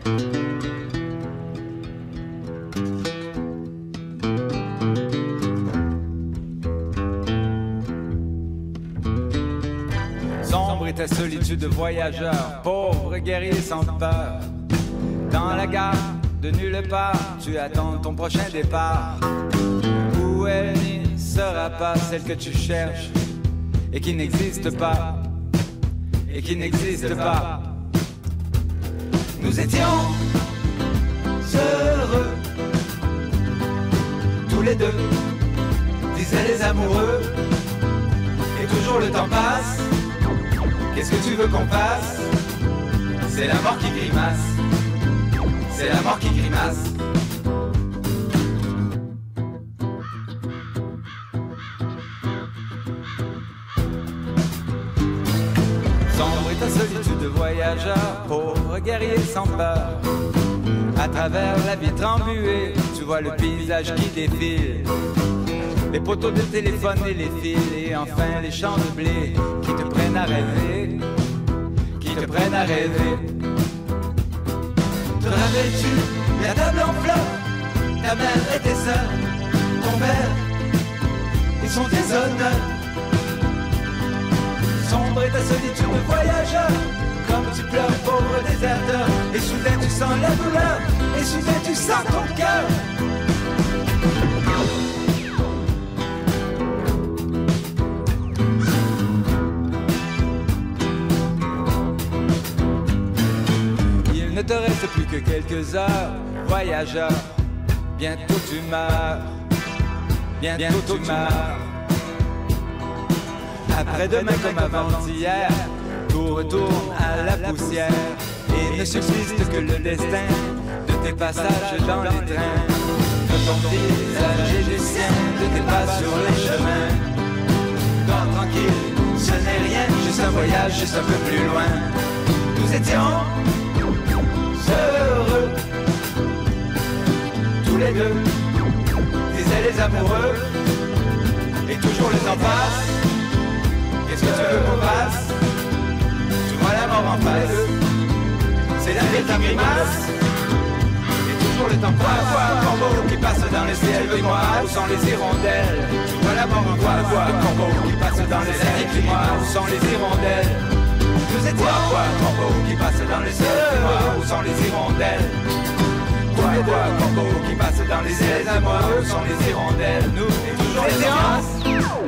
Sombre est ta solitude de voyageur, pauvre guerrier sans peur. Dans la gare de nulle part, tu attends ton prochain départ. Où elle n'y sera pas celle que tu cherches et qui n'existe pas, et qui n'existe pas. Nous étions heureux, tous les deux, disaient les amoureux. Et toujours le temps passe. Qu'est-ce que tu veux qu'on fasse? C'est la mort qui grimace. C'est la mort qui grimace. Sombre est ta solitude de voyageur, pauvre guerrier sans peur. À travers la vitre embuée, tu vois le paysage qui défile. Les poteaux de téléphone et les fils, et enfin les champs de blé qui te prennent à rêver, qui te prennent à rêver. Te rappelles-tu la table en fleurs, ta mère et tes sœurs, ton père et son déshonneur. Sombre est ta solitude de voyageur, comme tu pleures pauvre déserteur. Et soudain tu sens la douleur, et soudain tu sens ton cœur. Il ne te reste plus que quelques heures, voyageur. Bientôt tu meurs, bientôt tu meurs. Après-demain comme avant-hier, tout retourne à la poussière. Et ne subsiste que le destin de tes passages dans les trains, de ton visage et du sien, de tes pas sur les chemins. Dors tranquille, ce n'est rien, juste un voyage, juste un peu plus loin. Nous étions heureux, tous les deux, disaient les amoureux. Et toujours le temps passe. Qu'est-ce que tu veux qu'on fasse? Tu vois la mort en face. C'est la vie qui grimace. Et toujours le temps passe. Vois un corbeau qui passe dans les ciels. Dis-moi où sont les hirondelles? Tu vois la mort en face. Vois un corbeau qui passe dans les airs. Dis-moi où sont les hirondelles? Nous étions un corbeau qui passe dans les ciels. Dis-moi où sont les hirondelles? Vois un corbeau qui passe dans les airs. Dis-moi où sont les hirondelles? Nous et toujours les hirondelles.